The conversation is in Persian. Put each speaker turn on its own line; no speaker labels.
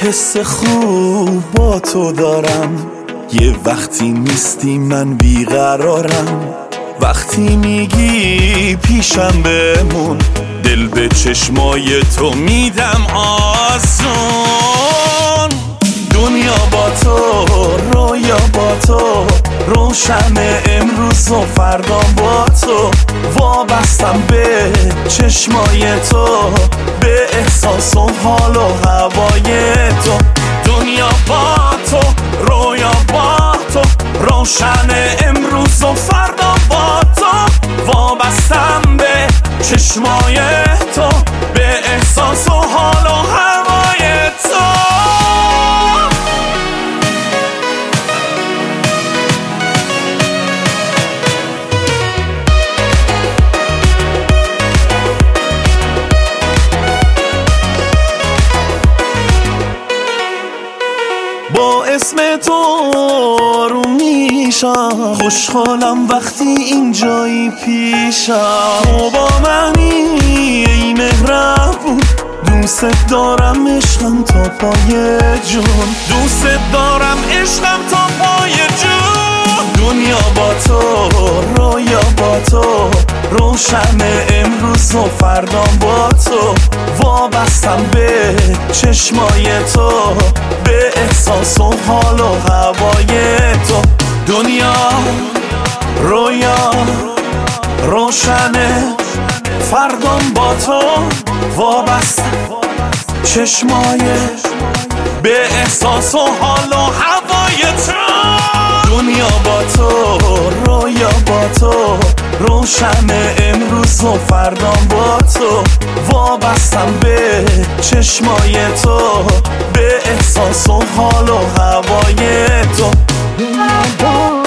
حس خوب با تو دارم، یه وقتی نیستی من بیقرارم. وقتی میگی پیشم بمون، دل به چشمای تو میدم آسون. دنیا با تو، رویا با تو، روشن امروز و فردا با تو. وابستم به چشمای تو، به احساس و حال و هوای تو. دنیا با تو، رویا با تو، روشن امروز و فردا با تو. وابستم به چشمای تو، به احساس و حال و هوای تو. با اسم تو آروم میشم، خوشحالم وقتی اینجایی پیشم. تو با منی ای مهربون، دوست دارم عشقم تا پای جون. دوست دارم عشقم تا پای جون. دنیا با تو، رویا با تو، روشن امروز و فردا با تو. وابستم به چشمای تو، به احساس و حال و هوای تو. دنیا، رویا، روشنه فردام با تو. وابستم چشمای، به احساس و حال و هوای تو. دنیا با تو، رویا با تو، روشن امروز و فردام با تو. وابستم به چشمای تو، به احساس و حال و هوای تو.